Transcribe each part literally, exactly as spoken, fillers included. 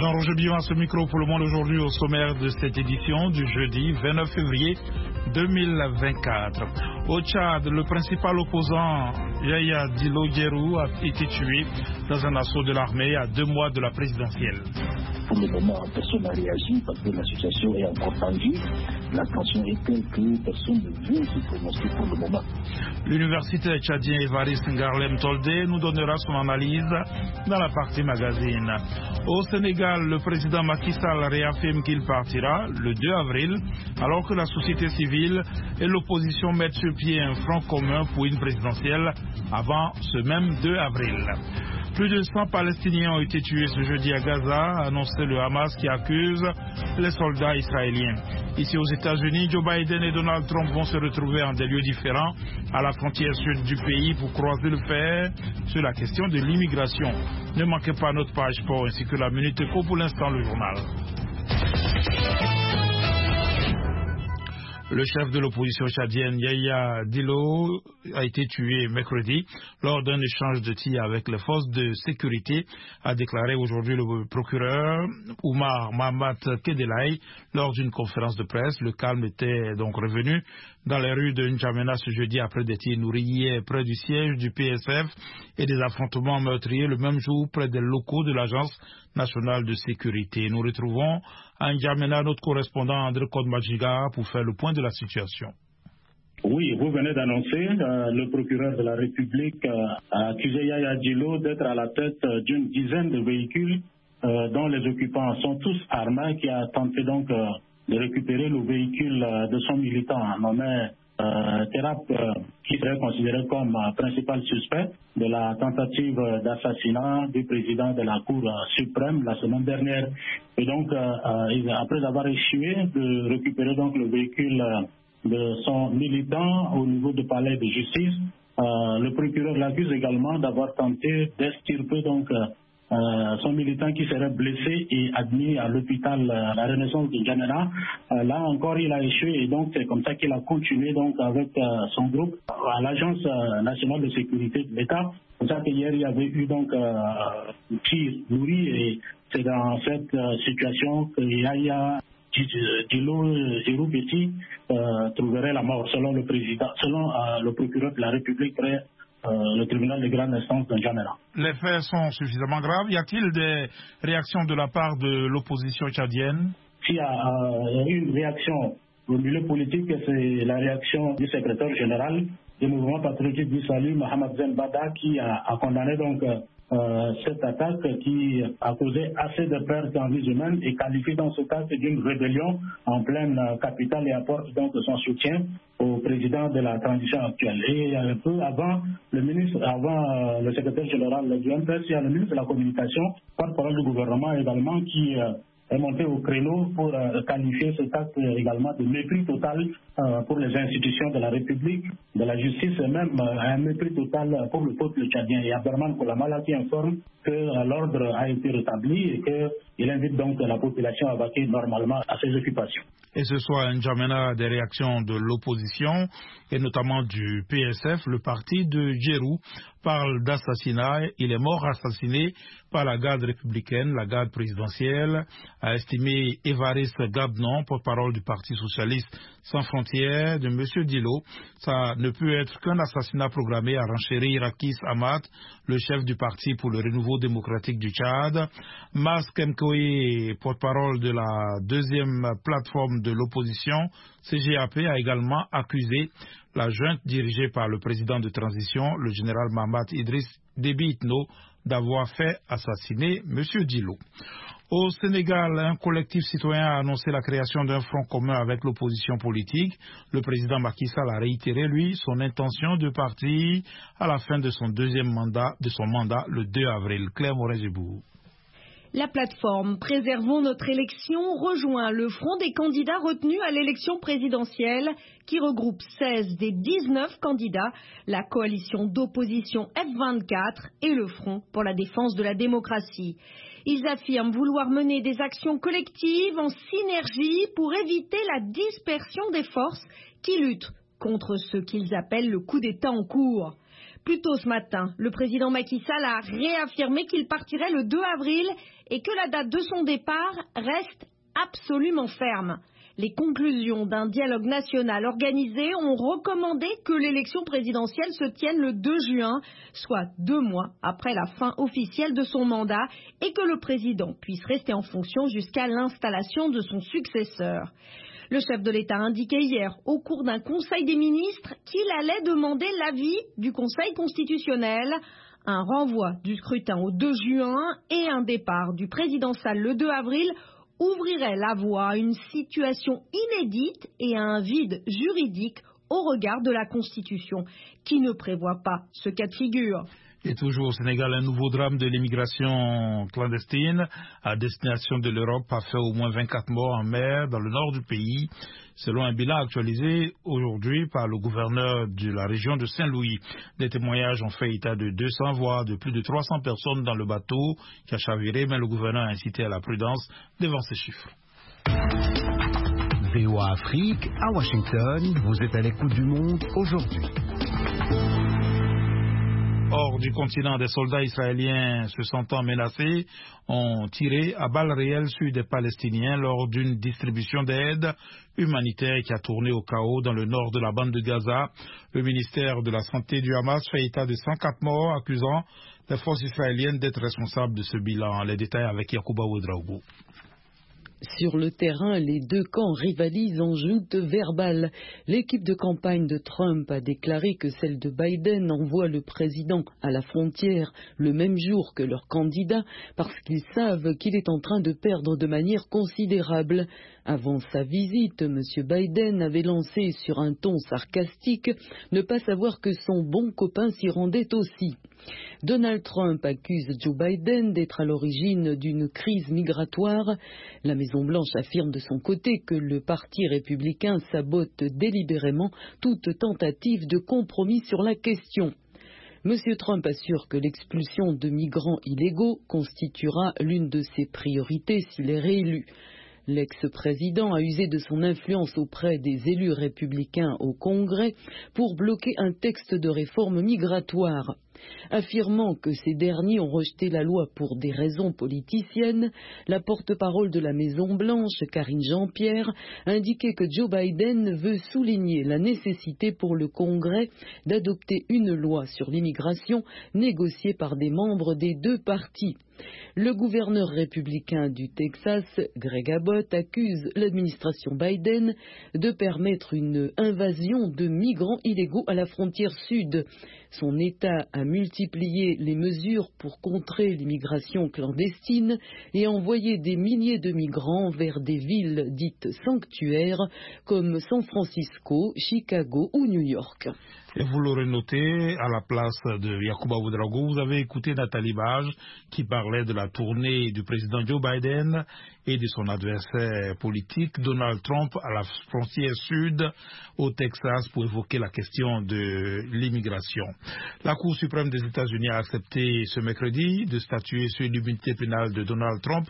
Jean-Roger Billon à ce micro pour le monde aujourd'hui au sommaire de cette édition du jeudi vingt-neuf février deux mille vingt-quatre. Au Tchad, le principal opposant Yaya Dilo Djerou a été tué dans un assaut de l'armée à deux mois de la présidentielle. Pour le moment, personne n'a réagi parce que la situation est encore tendue. La tension est telle que personne ne veut se prononcer pour le moment. L'université tchadien Évariste Ngarlem Toldé nous donnera son analyse dans la partie magazine. Au Sénégal, le président Macky Sall réaffirme qu'il partira le deux avril, alors que la société civile et l'opposition mettent sur pied un front commun pour une présidentielle avant ce même deux avril. Plus de cent Palestiniens ont été tués ce jeudi à Gaza, a annoncé le Hamas qui accuse les soldats israéliens. Ici aux États-Unis, Joe Biden et Donald Trump vont se retrouver en des lieux différents à la frontière sud du pays pour croiser le fer sur la question de l'immigration. Ne manquez pas notre page sport ainsi que la Minute Éco, pour l'instant le journal. Le chef de l'opposition tchadienne, Yaya Dilo, a été tué mercredi lors d'un échange de tirs avec les forces de sécurité, a déclaré aujourd'hui le procureur Oumar Mahamat Kedelai lors d'une conférence de presse. Le calme était donc revenu dans les rues de N'Djamena ce jeudi après des tirs nourris hier près du siège du P S F et des affrontements meurtriers le même jour près des locaux de l'Agence nationale de sécurité. Nous retrouvons à N'Djamena notre correspondant André Kodmajiga pour faire le point de la situation. Oui, vous venez d'annoncer, euh, le procureur de la République euh, a accusé Yaya Dilo d'être à la tête euh, d'une dizaine de véhicules euh, dont les occupants sont tous armés, qui a tenté donc euh, de récupérer le véhicule euh, de son militant nommé euh, Terap, euh, qui serait considéré comme euh, principal suspect de la tentative d'assassinat du président de la Cour euh, suprême la semaine dernière. Et donc, euh, euh, après avoir échoué de récupérer donc le véhicule euh, de son militant au niveau du palais de justice, euh, le procureur l'accuse également d'avoir tenté d'extirper donc euh, Euh, son militant qui serait blessé et admis à l'hôpital euh, La Renaissance de N'Djamena. Euh, là encore, il a échoué et donc c'est comme ça qu'il a continué donc avec euh, son groupe à l'Agence euh, nationale de sécurité de l'État. C'est pour ça qu'hier, il y avait eu donc euh, tir nourri et c'est dans cette euh, situation que Yaya Dilo Djerou Betty euh, trouverait la mort selon le président, selon euh, le procureur de la République près Euh, le tribunal de grande instance de N'Djamena. Les faits sont suffisamment graves. Y a-t-il des réactions de la part de l'opposition tchadienne? S'il y a euh, une réaction au milieu politique, c'est la réaction du secrétaire général du mouvement patriotique du salut, Mohamed Zen Bada, qui a, a condamné donc euh, cette attaque qui a causé assez de pertes en vies humaines et qualifie dans ce cas d'une rébellion en pleine capitale et apporte donc son soutien au président de la transition actuelle. Et un peu avant, le ministre, avant euh, le secrétaire général du M P S, il y a le ministre de la Communication, porte-parole du gouvernement également, qui euh, est monté au créneau pour euh, qualifier cet acte également de mépris total euh, pour les institutions de la République, de la justice et même euh, un mépris total pour le peuple tchadien. Et Abderman Koulamala qui informe que euh, l'ordre a été rétabli et qu'il invite donc la population à vaquer normalement à ses occupations. Et ce soir à N'Djamena, des réactions de l'opposition et notamment du P S F, le parti de Djerou parle d'assassinat. Il est mort assassiné par la garde républicaine, la garde présidentielle, a estimé Évariste Gabnon, porte-parole du Parti socialiste sans frontières, de M. Dilo. Ça ne peut être qu'un assassinat programmé, a renchéri Rakis Hamad, le chef du Parti pour le renouveau démocratique du Tchad. Mas Kemkoé, porte-parole de la deuxième plateforme de l'opposition, C G A P, a également accusé la junte dirigée par le président de transition, le général Mahamat Idriss Déby Itno, d'avoir fait assassiner M. Dilo. Au Sénégal, un collectif citoyen a annoncé la création d'un front commun avec l'opposition politique. Le président Macky Sall a réitéré, lui, son intention de partir à la fin de son deuxième mandat, de son mandat le deux avril. Claire Morin-Gebourg. La plateforme Préservons notre élection rejoint le front des candidats retenus à l'élection présidentielle qui regroupe seize des dix-neuf candidats, la coalition d'opposition F vingt-quatre et le Front pour la défense de la démocratie. Ils affirment vouloir mener des actions collectives en synergie pour éviter la dispersion des forces qui luttent contre ce qu'ils appellent le coup d'État en cours. Plus tôt ce matin, le président Macky Sall a réaffirmé qu'il partirait le deux avril et que la date de son départ reste absolument ferme. Les conclusions d'un dialogue national organisé ont recommandé que l'élection présidentielle se tienne le deux juin, soit deux mois après la fin officielle de son mandat, et que le président puisse rester en fonction jusqu'à l'installation de son successeur. Le chef de l'État a indiqué hier, au cours d'un conseil des ministres, qu'il allait demander l'avis du Conseil constitutionnel. Un renvoi du scrutin au deux juin et un départ du président Sall le deux avril ouvrirait la voie à une situation inédite et à un vide juridique au regard de la Constitution, qui ne prévoit pas ce cas de figure. Et toujours au Sénégal, un nouveau drame de l'immigration clandestine à destination de l'Europe a fait au moins vingt-quatre morts en mer dans le nord du pays, selon un bilan actualisé aujourd'hui par le gouverneur de la région de Saint-Louis. Des témoignages ont fait état de deux cents, voire de plus de trois cents personnes dans le bateau qui a chaviré, mais le gouverneur a incité à la prudence devant ces chiffres. V O A Afrique, à Washington, vous êtes à l'écoute du monde aujourd'hui. Hors du continent, des soldats israéliens se sentant menacés ont tiré à balles réelles sur des Palestiniens lors d'une distribution d'aide humanitaire qui a tourné au chaos dans le nord de la bande de Gaza. Le ministère de la Santé du Hamas fait état de cent quatre morts, accusant les forces israéliennes d'être responsables de ce bilan. Les détails avec Yacouba Ouedraogo. Sur le terrain, les deux camps rivalisent en joutes verbales. L'équipe de campagne de Trump a déclaré que celle de Biden envoie le président à la frontière le même jour que leur candidat parce qu'ils savent qu'il est en train de perdre de manière considérable. Avant sa visite, M. Biden avait lancé sur un ton sarcastique ne pas savoir que son bon copain s'y rendait aussi. Donald Trump accuse Joe Biden d'être à l'origine d'une crise migratoire. La Maison-Blanche affirme de son côté que le Parti républicain sabote délibérément toute tentative de compromis sur la question. M. Trump assure que l'expulsion de migrants illégaux constituera l'une de ses priorités s'il est réélu. L'ex-président a usé de son influence auprès des élus républicains au Congrès pour bloquer un texte de réforme migratoire. Affirmant que ces derniers ont rejeté la loi pour des raisons politiciennes, la porte-parole de la Maison-Blanche, Karine Jean-Pierre, indiquait que Joe Biden veut souligner la nécessité pour le Congrès d'adopter une loi sur l'immigration négociée par des membres des deux partis. Le gouverneur républicain du Texas, Greg Abbott, accuse l'administration Biden de permettre une invasion de migrants illégaux à la frontière sud. Son État a multiplié les mesures pour contrer l'immigration clandestine et envoyé des milliers de migrants vers des villes dites sanctuaires comme San Francisco, Chicago ou New York. Et vous l'aurez noté, à la place de Yacouba Ouedraogo, vous avez écouté Nathalie Bage qui parlait de la tournée du président Joe Biden et de son adversaire politique Donald Trump à la frontière sud au Texas pour évoquer la question de l'immigration. La Cour suprême des États-Unis a accepté ce mercredi de statuer sur l'immunité pénale de Donald Trump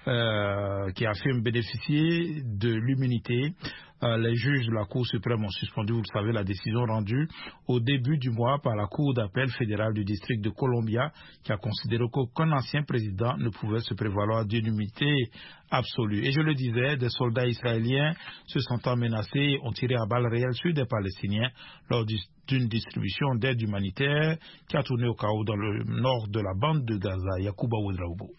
euh, qui affirme bénéficier de l'immunité. Euh, les juges de la Cour suprême ont suspendu, vous le savez, la décision rendue au début du mois par la Cour d'appel fédérale du district de Columbia qui a considéré qu'aucun ancien président ne pouvait se prévaloir d'une immunité absolue. Et je le disais, des soldats israéliens se sentant menacés ont tiré à balles réelles sur des Palestiniens lors d'une distribution d'aide humanitaire qui a tourné au chaos dans le nord de la bande de Gaza. Yacouba Ouedraogo.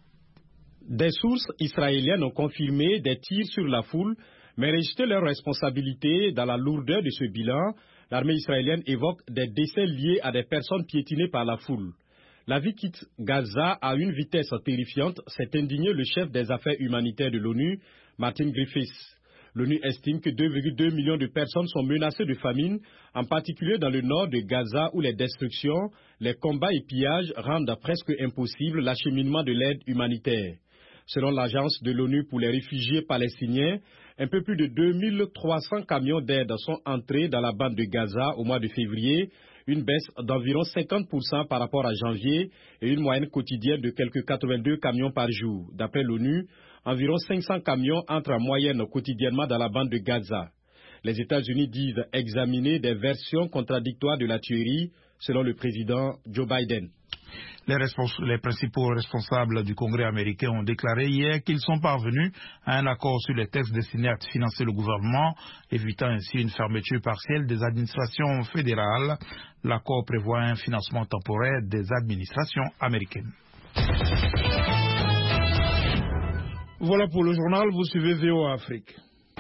Des sources israéliennes ont confirmé des tirs sur la foule, mais rejeté leur responsabilité dans la lourdeur de ce bilan. L'armée israélienne évoque des décès liés à des personnes piétinées par la foule. La vie quitte Gaza à une vitesse terrifiante, s'est indigné le chef des affaires humanitaires de l'ONU, Martin Griffiths. L'ONU estime que deux virgule deux millions de personnes sont menacées de famine, en particulier dans le nord de Gaza où les destructions, les combats et pillages rendent presque impossible l'acheminement de l'aide humanitaire. Selon l'agence de l'ONU pour les réfugiés palestiniens, un peu plus de deux mille trois cents camions d'aide sont entrés dans la bande de Gaza au mois de février, une baisse d'environ cinquante pour cent par rapport à janvier et une moyenne quotidienne de quelques quatre-vingt-deux camions par jour. D'après l'ONU, environ cinq cents camions entrent en moyenne quotidiennement dans la bande de Gaza. Les États-Unis disent examiner des versions contradictoires de la tuerie. selon le président Joe Biden. Les, les principaux responsables du Congrès américain ont déclaré hier qu'ils sont parvenus à un accord sur les textes destinés à financer le gouvernement, évitant ainsi une fermeture partielle des administrations fédérales. L'accord prévoit un financement temporaire des administrations américaines. Voilà pour le journal, vous suivez V O A Afrique.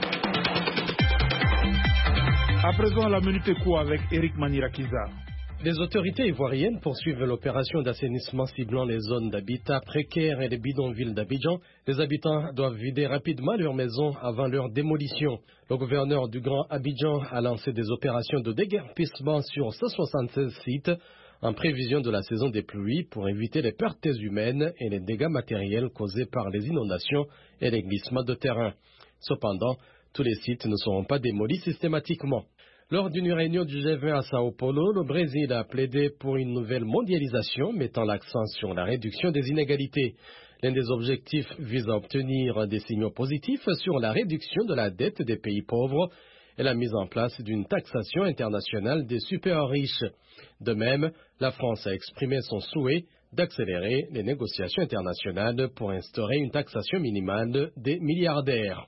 À présent, la Minute Éco avec Eric Manirakiza. Les autorités ivoiriennes poursuivent l'opération d'assainissement ciblant les zones d'habitat précaires et les bidonvilles d'Abidjan. Les habitants doivent vider rapidement leurs maisons avant leur démolition. Le gouverneur du Grand Abidjan a lancé des opérations de déguerpissement sur cent soixante-seize sites en prévision de la saison des pluies pour éviter les pertes humaines et les dégâts matériels causés par les inondations et les glissements de terrain. Cependant, tous les sites ne seront pas démolis systématiquement. Lors d'une réunion du G vingt à Sao Paulo, le Brésil a plaidé pour une nouvelle mondialisation mettant l'accent sur la réduction des inégalités. L'un des objectifs vise à obtenir des signaux positifs sur la réduction de la dette des pays pauvres et la mise en place d'une taxation internationale des super riches. De même, la France a exprimé son souhait d'accélérer les négociations internationales pour instaurer une taxation minimale des milliardaires.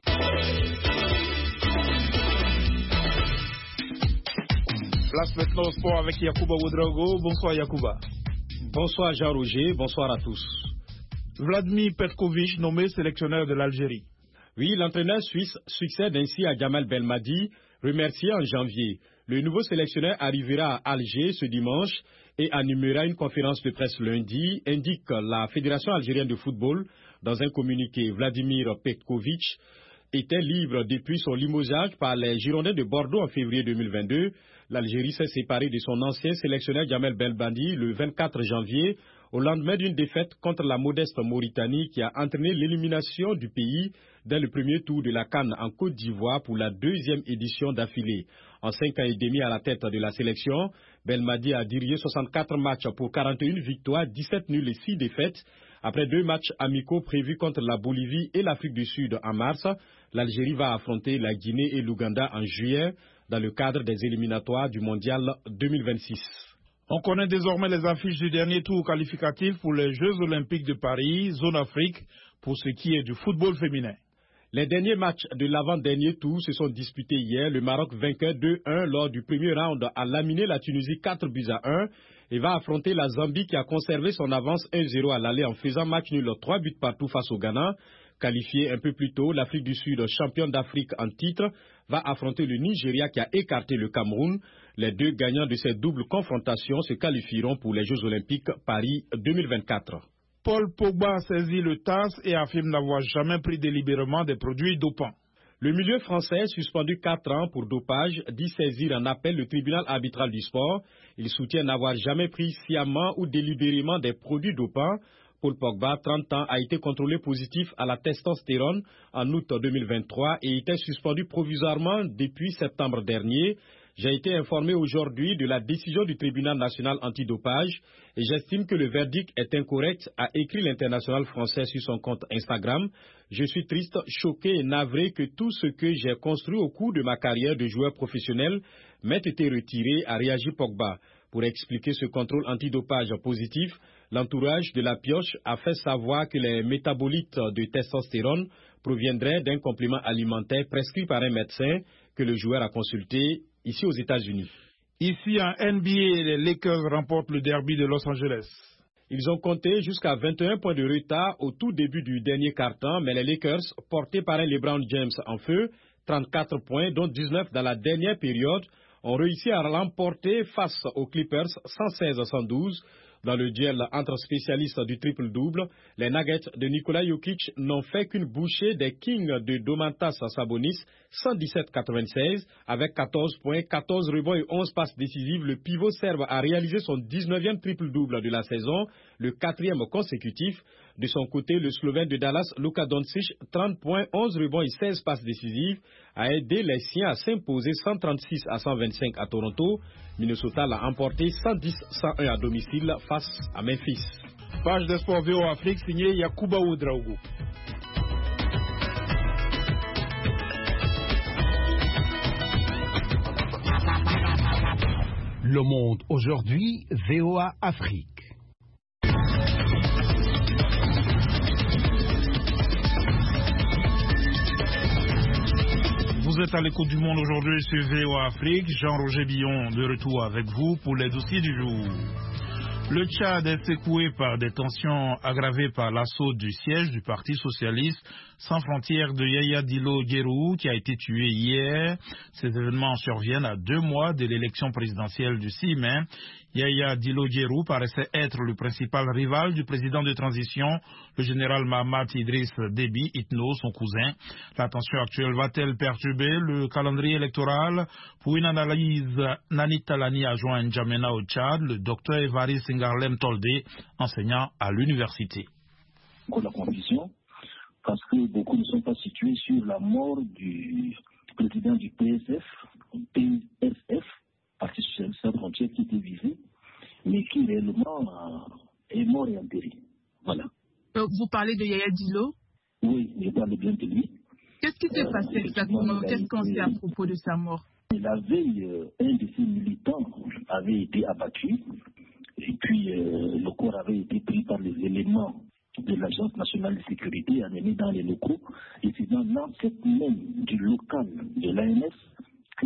Place maintenant au sport avec Yacouba Ouedraogo. Bonsoir Yacouba. Bonsoir Jean-Roger, bonsoir à tous. Vladimir Petkovic nommé sélectionneur de l'Algérie. Oui, l'entraîneur suisse succède ainsi à Djamel Belmadi, remercié en janvier. Le nouveau sélectionneur arrivera à Alger ce dimanche et animera une conférence de presse lundi, indique la Fédération algérienne de football. Dans un communiqué, Vladimir Petkovic était libre depuis son limogeage par les Girondins de Bordeaux en février deux mille vingt-deux. L'Algérie s'est séparée de son ancien sélectionneur Djamel Belmadi le vingt-quatre janvier, au lendemain d'une défaite contre la modeste Mauritanie qui a entraîné l'élimination du pays dès le premier tour de la CAN en Côte d'Ivoire pour la deuxième édition d'affilée. En cinq ans et demi à la tête de la sélection, Belmadi a dirigé soixante-quatre matchs pour quarante et une victoires, dix-sept nuls et six défaites. Après deux matchs amicaux prévus contre la Bolivie et l'Afrique du Sud en mars, l'Algérie va affronter la Guinée et l'Ouganda en juillet dans le cadre des éliminatoires du Mondial deux mille vingt-six. On connaît désormais les affiches du dernier tour qualificatif pour les Jeux Olympiques de Paris, zone Afrique, pour ce qui est du football féminin. Les derniers matchs de l'avant-dernier tour se sont disputés hier. Le Maroc vainqueur deux un lors du premier round a laminé la Tunisie quatre buts à un et va affronter la Zambie qui a conservé son avance un zéro à l'aller en faisant match nul trois buts partout face au Ghana. Qualifié un peu plus tôt, l'Afrique du Sud, championne d'Afrique en titre, va affronter le Nigeria qui a écarté le Cameroun. Les deux gagnants de cette double confrontation se qualifieront pour les Jeux Olympiques Paris deux mille vingt-quatre. Paul Pogba a saisi le T A S et affirme n'avoir jamais pris délibérément des produits dopants. Le milieu français, suspendu quatre ans pour dopage, dit saisir en appel le tribunal arbitral du sport. Il soutient n'avoir jamais pris sciemment ou délibérément des produits dopants. Paul Pogba, trente ans, a été contrôlé positif à la testostérone en août deux mille vingt-trois et était suspendu provisoirement depuis septembre dernier. J'ai été informé aujourd'hui de la décision du tribunal national antidopage et j'estime que le verdict est incorrect, a écrit l'international français sur son compte Instagram. Je suis triste, choqué et navré que tout ce que j'ai construit au cours de ma carrière de joueur professionnel m'ait été retiré, a réagi Pogba. Pour expliquer ce contrôle antidopage positif, l'entourage de la pioche a fait savoir que les métabolites de testostérone proviendraient d'un complément alimentaire prescrit par un médecin que le joueur a consulté ici aux États-Unis. Ici en N B A, les Lakers remportent le derby de Los Angeles. Ils ont compté jusqu'à vingt et un points de retard au tout début du dernier quart-temps, mais les Lakers, portés par un LeBron James en feu, trente-quatre points, dont dix-neuf dans la dernière période, ont réussi à l'emporter face aux Clippers cent seize à cent douze. Dans le duel entre spécialistes du triple-double, les Nuggets de Nikola Jokic n'ont fait qu'une bouchée des Kings de Domantas Sabonis, cent dix-sept à quatre-vingt-seize, avec quatorze points, quatorze rebonds et onze passes décisives. Le pivot serbe a réalisé son dix-neuvième triple-double de la saison, le quatrième consécutif. De son côté, le Slovène de Dallas, Luka Doncic, trente points, onze rebonds et seize passes décisives, a aidé les siens à s'imposer cent trente-six à cent vingt-cinq à Toronto. Minnesota l'a emporté cent dix à cent un à domicile face à Memphis. Page de sport V O Afrique signée Yacouba Ouedraogo. Le Monde aujourd'hui, V O A Afrique. Vous êtes à l'écoute du Monde aujourd'hui sur V O A Afrique. Jean-Roger Billon de retour avec vous pour les dossiers du jour. Le Tchad est secoué par des tensions aggravées par l'assaut du siège du Parti socialiste sans frontières de Yaya Dillo Djerou qui a été tué hier. Ces événements surviennent à deux mois de l'élection présidentielle du six mai. Yaya Dillo Djerou paraissait être le principal rival du président de transition, le général Mahamat Idriss Déby Itno, son cousin. La tension actuelle va-t-elle perturber le calendrier électoral? Pour une analyse, Nani Talani a joint N'Djamena au Tchad, le docteur Évariste Ngarlem Toldé, enseignant à l'université. La confusion, parce que beaucoup ne sont pas situés sur la mort du président du P S F, P S F, Parti socialiste sans frontières, qui était visé, mais qui réellement est mort et enterré. Voilà. Euh, vous parlez de Yaya Dillo? Oui, je parle bien de lui. Qu'est-ce qui s'est euh, passé exactement? Qu'est-ce qu'on sait à propos de sa mort? La veille, euh, un de ses militants avait été abattu, et puis euh, le corps avait été pris par les éléments de l'Agence nationale de sécurité amenés dans les locaux. Et c'est dans l'enquête même du local de l'A N S que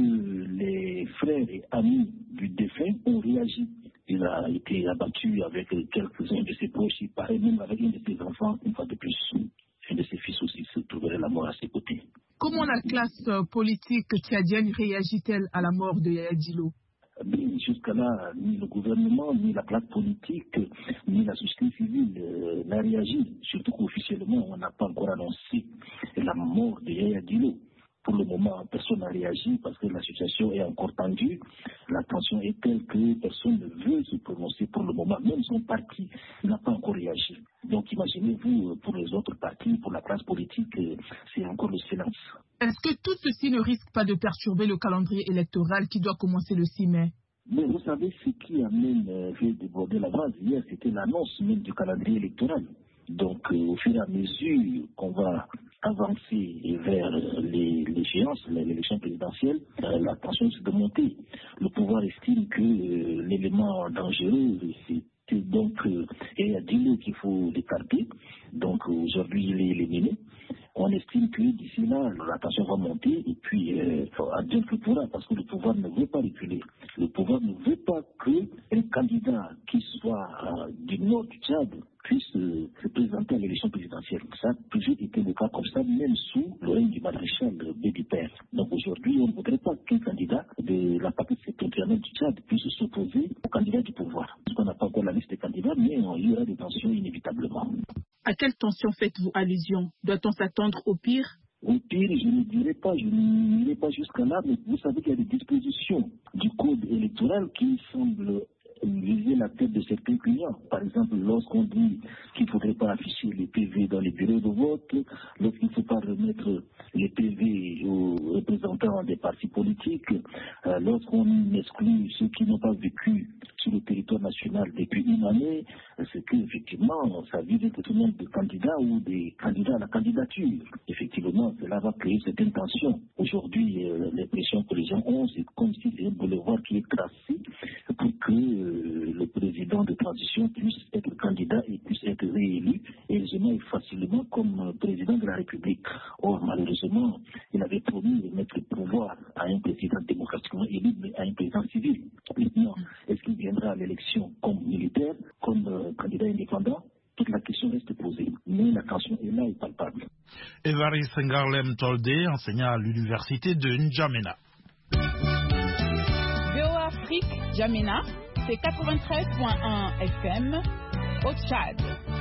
les frères et amis du défunt ont réagi. Il a été abattu avec quelques-uns de ses proches, il paraît même avec un de ses enfants, une fois de plus. Un de ses fils aussi se trouverait la mort à ses côtés. Comment la classe politique tchadienne réagit-elle à la mort de Yaya Dillo? Jusqu'à là, ni le gouvernement, ni la classe politique, ni la société civile euh, n'a réagi. Surtout qu'officiellement, on n'a pas encore annoncé la mort de Yaya Dillo. Pour le moment, personne n'a réagi parce que la situation est encore tendue. La tension est telle que personne ne veut se prononcer pour le moment. Même son parti n'a pas encore réagi. Donc imaginez-vous, pour les autres partis, pour la classe politique, c'est encore le silence. Est-ce que tout ceci ne risque pas de perturber le calendrier électoral qui doit commencer le six mai? Mais vous savez, ce qui a même euh, fait déborder la base hier, c'était l'annonce même du calendrier électoral. Donc, euh, au fur et à mesure qu'on va avancer vers l'échéance, l'élection présidentielle, euh, la tension c'est de monter. Le pouvoir estime que euh, l'élément dangereux, c'était donc euh, Yaya Dillo qu'il faut l'écarter. Donc, euh, aujourd'hui, il est éliminé. On estime que d'ici là, la tension va monter et puis euh, à Dieu que pourra, parce que le pouvoir ne veut pas reculer. Le pouvoir ne veut pas qu'un candidat qui soit euh, du nord du Tchad puisse euh, se présenter à l'élection présidentielle. Ça a toujours été le cas comme ça, même sous le règne du maréchal Bédi Père. Donc aujourd'hui, on ne voudrait pas qu'un candidat de la partie septentrionale du Tchad puisse s'opposer au candidat du pouvoir. Parce qu'on n'a pas encore la liste des candidats, mais il y aura des tensions inévitablement. À quelle tension faites-vous allusion? Doit-on s'attendre au pire? Au pire, je ne dirais pas, je n'irai pas jusqu'à là, mais vous savez qu'il y a des dispositions du code électoral qui semblent viser la tête de certains clients. Par exemple, lorsqu'on dit qu'il ne faudrait pas afficher les P V dans les bureaux de vote, lorsqu'il ne faut pas remettre les P V aux représentants des partis politiques, euh, lorsqu'on exclut ceux qui n'ont pas vécu sur le territoire national depuis une année, c'est qu'effectivement, ça vise tout le monde de candidats ou des candidats à la candidature. Effectivement, cela va créer certaines tensions. Aujourd'hui, euh, l'impression que les gens ont, c'est comme si c'est un boulevard qui est tracé pour que euh, le président de transition puisse être candidat et puisse être réélu aisément et facilement comme président de la République. Or, malheureusement, il avait promis de mettre le pouvoir à un président démocratiquement élu, mais à un président civil. Maintenant, est-ce qu'il viendra à l'élection comme militaire, comme euh, candidat indépendant? Toute la question reste posée, mais la tension est là et palpable. Évariste Ngarlem Toldé, enseignant à l'université de N'Djamena. V O A Afrique, N'Djamena, c'est quatre-vingt-treize virgule un F M au Tchad.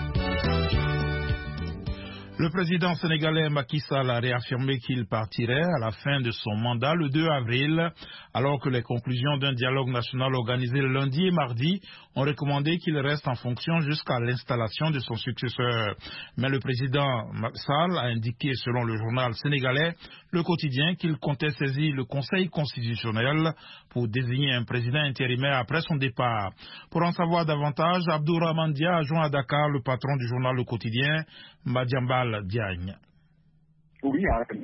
Le président sénégalais Macky Sall a réaffirmé qu'il partirait à la fin de son mandat le deux avril, alors que les conclusions d'un dialogue national organisé lundi et mardi ont recommandé qu'il reste en fonction jusqu'à l'installation de son successeur. Mais le président Macky Sall a indiqué, selon le journal sénégalais Le Quotidien, qu'il comptait saisir le Conseil constitutionnel pour désigner un président intérimaire après son départ. Pour en savoir davantage, Abdourahmane Dia a joint à Dakar le patron du journal Le Quotidien, Madiambal Diagne. Oui,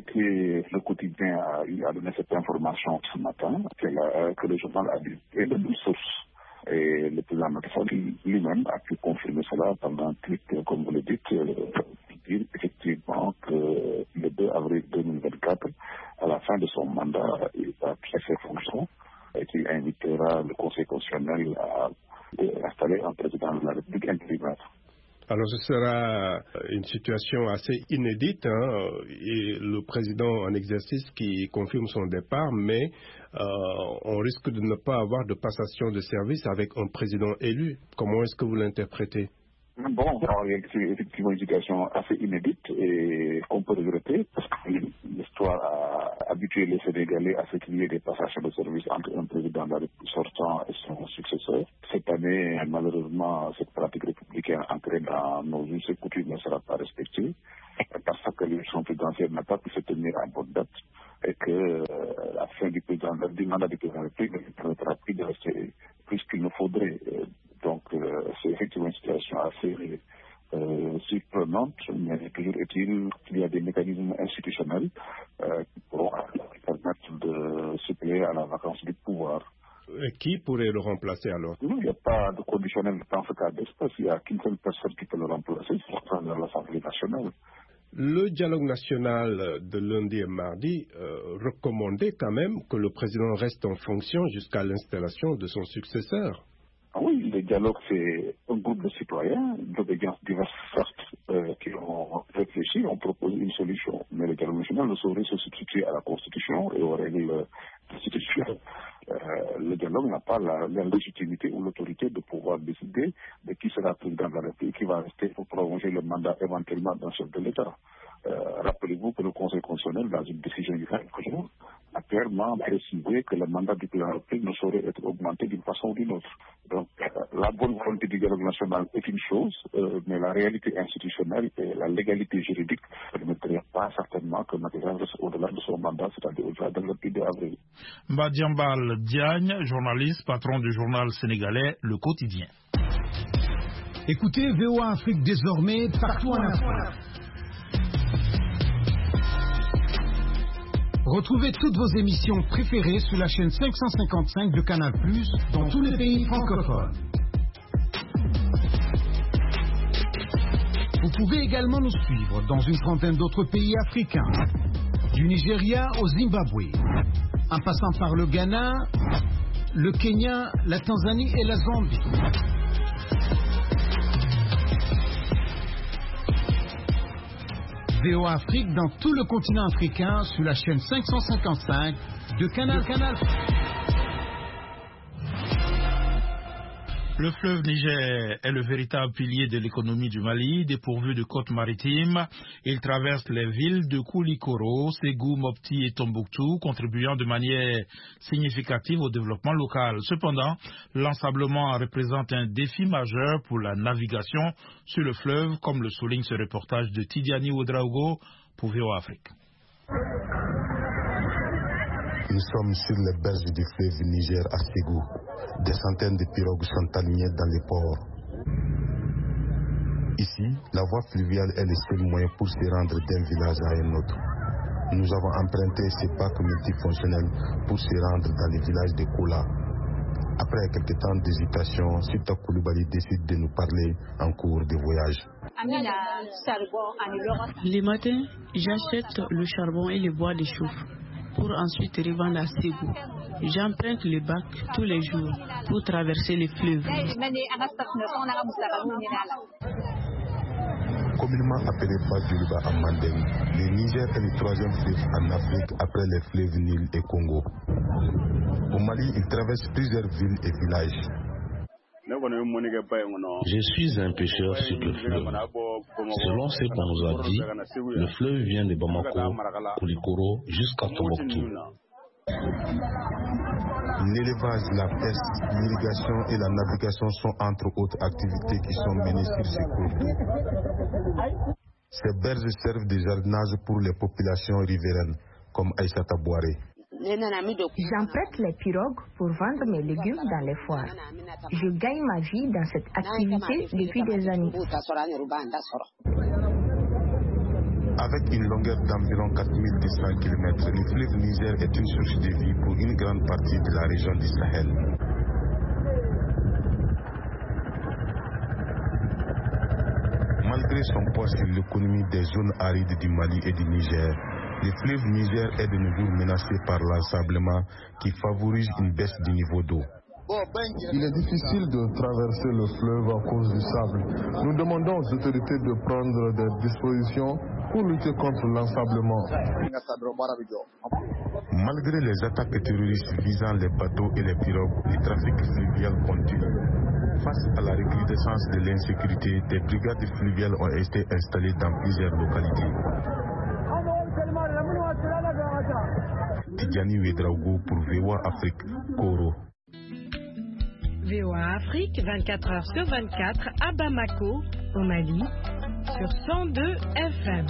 le quotidien a, a donné cette information ce matin, que, la, que le journal a dit, et de deux sources. Et le président Macky Sall lui-même a pu confirmer cela pendant un tweet, comme vous le dites, euh, dire effectivement que le deux avril deux mille vingt-quatre, à la fin de son mandat, il va quitter ses fonctions et qu'il invitera le Conseil constitutionnel à installer un président de la République intérimaire. Alors ce sera une situation assez inédite, hein, et le président en exercice qui confirme son départ, mais euh, on risque de ne pas avoir de passation de service avec un président élu. Comment est-ce que vous l'interprétez? Bon, c'est effectivement une situation assez inédite et qu'on peut regretter parce que l'histoire a habitué les Sénégalais à ce qu'il y ait des passations de service entre un président sortant et son successeur. Cette année, malheureusement, cette pratique républicaine ancrée dans nos us et coutumes ne sera pas respectée parce que l'élection présidentielle n'a pas pu se tenir à bonne date et que euh, la fin du, président, du mandat du président de la République ne permettra plus de rester plus qu'il ne faudrait. Donc, euh, c'est effectivement une situation assez euh, surprenante, mais toujours est-il qu'il y a des mécanismes institutionnels euh, qui pourront permettre de suppléer à la vacance du pouvoir. Et qui pourrait le remplacer alors? Non, il n'y a pas de conditionnel dans ce cas d'espèce. Il n'y a qu'une seule personne qui peut le remplacer, c'est l'Assemblée nationale. Le dialogue national de lundi et mardi euh, recommandait quand même que le président reste en fonction jusqu'à l'installation de son successeur. Oui, le dialogue, c'est un groupe de citoyens d'obédience diverses sortes euh, qui ont réfléchi, ont proposé une solution. Mais le dialogue national ne saurait se substituer à la Constitution et aux règles constitutionnelles. Euh, le dialogue n'a pas la, la légitimité ou l'autorité de pouvoir décider de qui sera président de la République, qui va rester pour prolonger le mandat éventuellement d'un chef de l'État. Euh, rappelez-vous que le Conseil constitutionnel, dans une décision du vingt jours, a clairement précisé que le mandat du président de la République ne saurait être augmenté d'une façon ou d'une autre. Donc, euh, la bonne volonté du dialogue national est une chose, euh, mais la réalité institutionnelle et la légalité juridique ne permettraient pas certainement que Macky Sall reste au-delà de son mandat, c'est-à-dire au-delà de le deux avril. Badiambal Diagne, journaliste, patron du journal sénégalais Le Quotidien. Écoutez V O A Afrique désormais partout en Afrique. Retrouvez toutes vos émissions préférées sur la chaîne cinq cent cinquante-cinq de Canal plus, dans tous les pays francophones. Vous pouvez également nous suivre dans une trentaine d'autres pays africains, du Nigeria au Zimbabwe, en passant par le Ghana, le Kenya, la Tanzanie et la Zambie. V O A Afrique dans tout le continent africain sur la chaîne cinq cent cinquante-cinq de Canal Canal. Le fleuve Niger est le véritable pilier de l'économie du Mali, dépourvu de côtes maritimes. Il traverse les villes de Koulikoro, Ségou, Mopti et Tombouctou, contribuant de manière significative au développement local. Cependant, l'ensablement représente un défi majeur pour la navigation sur le fleuve, comme le souligne ce reportage de Tidiani Ouedraogo pour V O A Afrique. Nous sommes sur les berges du fleuve Niger à Ségou. Des centaines de pirogues sont alignées dans les ports. Ici, la voie fluviale est le seul moyen pour se rendre d'un village à un autre. Nous avons emprunté ces packs multifonctionnels pour se rendre dans le village de Koula. Après quelques temps d'hésitation, Sita Koulibaly décide de nous parler en cours de voyage. Les matins, j'achète le charbon et le bois de chauffe pour ensuite revendre à Ségou. J'emprunte le bac tous les jours pour traverser les fleuves. Communément appelé Badjuluba à Mandeng, le Niger est le troisième fleuve en Afrique après les fleuves Nil et Congo. Au Mali, il traverse plusieurs villes et villages. Je suis un pêcheur sur le fleuve. Selon ce qu'on nous a dit, le fleuve vient de Bamako, Koulikoro jusqu'à Tombouctou. L'élevage, la pêche, l'irrigation et la navigation sont entre autres activités qui sont menées sur ces cours d'eau. Ces berges servent de jardinage pour les populations riveraines, comme Aïssata Bouaré. J'emprunte les pirogues pour vendre mes légumes dans les foires. Je gagne ma vie dans cette activité depuis des années. Avec une longueur d'environ quatre mille deux cents kilomètres, le fleuve Niger est une source de vie pour une grande partie de la région du Sahel. Malgré son poids sur l'économie des zones arides du Mali et du Niger, le fleuve Niger est de nouveau menacé par l'ensablement qui favorise une baisse du niveau d'eau. Il est difficile de traverser le fleuve à cause du sable. Nous demandons aux autorités de prendre des dispositions pour lutter contre l'ensablement. Malgré les attaques terroristes visant les bateaux et les pirogues, le trafic fluvial continue. Face à la recrudescence de l'insécurité, des brigades fluviales ont été installées dans plusieurs localités. Tidjani Ouedraogo pour V O A Afrique, Koro. V O A Afrique, vingt-quatre heures sur vingt-quatre, à Bamako, au Mali, sur cent deux F M.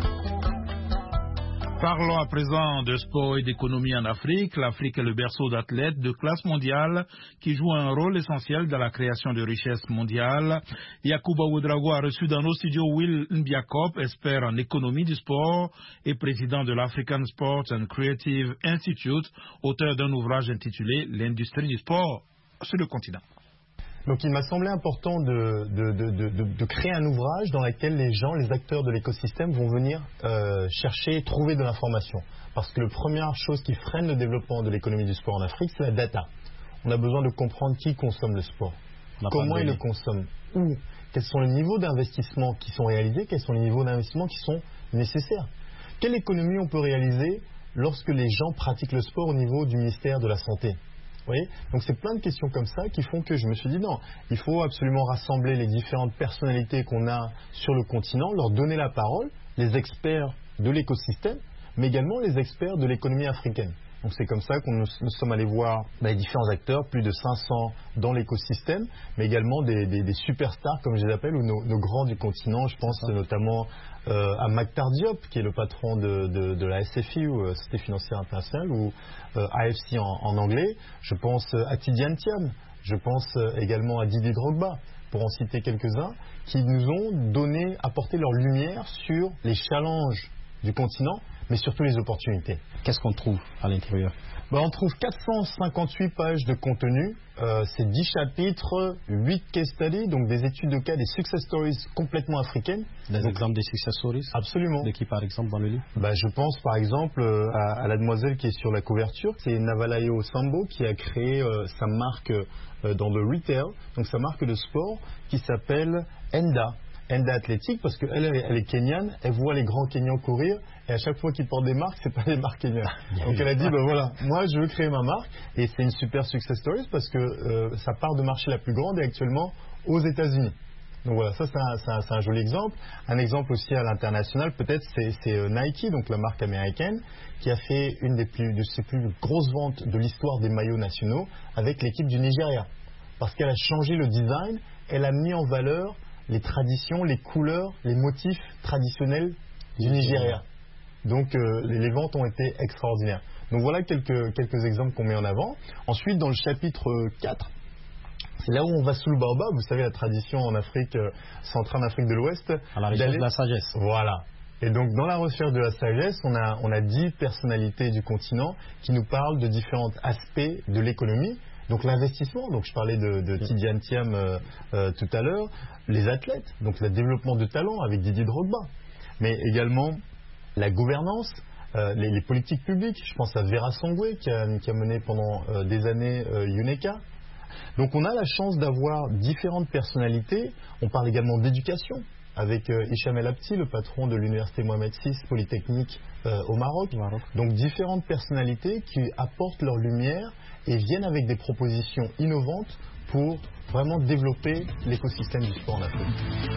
Parlons à présent de sport et d'économie en Afrique. L'Afrique est le berceau d'athlètes de classe mondiale qui jouent un rôle essentiel dans la création de richesses mondiales. Yacouba Ouedraogo a reçu dans nos studios Will Mbiakop, expert en économie du sport et président de l'African Sports and Creative Institute, auteur d'un ouvrage intitulé « L'industrie du sport sur le continent ». Donc il m'a semblé important de, de, de, de, de créer un ouvrage dans lequel les gens, les acteurs de l'écosystème vont venir euh, chercher, trouver de l'information. Parce que la première chose qui freine le développement de l'économie du sport en Afrique, c'est la data. On a besoin de comprendre qui consomme le sport, comment il le consomme, où, quels sont les niveaux d'investissement qui sont réalisés, quels sont les niveaux d'investissement qui sont nécessaires. Quelle économie on peut réaliser lorsque les gens pratiquent le sport au niveau du ministère de la Santé ? Vous voyez ? Donc c'est plein de questions comme ça qui font que je me suis dit non, il faut absolument rassembler les différentes personnalités qu'on a sur le continent, leur donner la parole, les experts de l'écosystème, mais également les experts de l'économie africaine. Donc c'est comme ça que nous, nous sommes allés voir bah, les différents acteurs, plus de cinq cents dans l'écosystème, mais également des, des, des superstars, comme je les appelle, ou nos, nos grands du continent. Je pense notamment euh, à Maktar Diop, qui est le patron de, de, de la S F I, ou euh, Société Financière Internationale, ou euh, A F C en, en anglais. Je pense à Tidjane Thiam. Je pense également à Didier Drogba, pour en citer quelques-uns, qui nous ont donné, apporté leur lumière sur les challenges du continent, mais surtout les opportunités. Qu'est-ce qu'on trouve à l'intérieur ? Ben, on trouve quatre cent cinquante-huit pages de contenu, euh, c'est dix chapitres, huit case studies, donc des études de cas, des success stories complètement africaines. Des donc, exemples des success stories ? Absolument. De qui par exemple dans le livre ? Ben, je pense par exemple euh, à, à la demoiselle qui est sur la couverture, c'est Navalayo Sambo qui a créé euh, sa marque euh, dans le retail, donc sa marque de sport qui s'appelle Enda. Enda Athlétique, parce qu'elle elle, elle est kenyane, elle voit les grands Kenyans courir, et à chaque fois qu'ils portent des marques, c'est pas des marques kenyanes. Donc elle a dit, ben voilà, moi je veux créer ma marque, et c'est une super success story parce que euh, sa part de marché la plus grande est actuellement aux États-Unis. Donc voilà, ça c'est un, un, un joli exemple. Un exemple aussi à l'international, peut-être, c'est, c'est Nike, donc la marque américaine, qui a fait une des plus, de ses plus grosses ventes de l'histoire des maillots nationaux avec l'équipe du Nigeria. Parce qu'elle a changé le design, elle a mis en valeur les traditions, les couleurs, les motifs traditionnels du Nigeria. Donc euh, les, les ventes ont été extraordinaires. Donc voilà quelques, quelques exemples qu'on met en avant. Ensuite, dans le chapitre quatre, c'est là où on va sous le baobab. Vous savez, la tradition en Afrique euh, centrale, en Afrique de l'Ouest. À la recherche de la sagesse. Voilà. Et donc dans la recherche de la sagesse, on a, on a dix personnalités du continent qui nous parlent de différents aspects de l'économie. Donc l'investissement, donc je parlais de, de Tidjane Thiam euh, euh, tout à l'heure, les athlètes, donc le développement de talent avec Didier Drogba, mais également la gouvernance, euh, les, les politiques publiques. Je pense à Vera Songwe qui a, qui a mené pendant euh, des années euh, UNECA. Donc on a la chance d'avoir différentes personnalités. On parle également d'éducation avec euh, Hicham El Abti, le patron de l'université Mohamed six Polytechnique euh, au Maroc. Maroc. Donc différentes personnalités qui apportent leur lumière et viennent avec des propositions innovantes pour vraiment développer l'écosystème du sport en Afrique.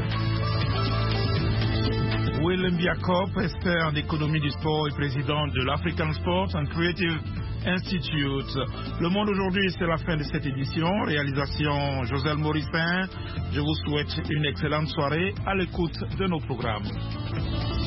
Will Mbiakop, expert en économie du sport et président de l'African Sports and Creative Institute. Le Monde aujourd'hui, c'est la fin de cette édition. Réalisation Joselle Morissin. Je vous souhaite une excellente soirée à l'écoute de nos programmes.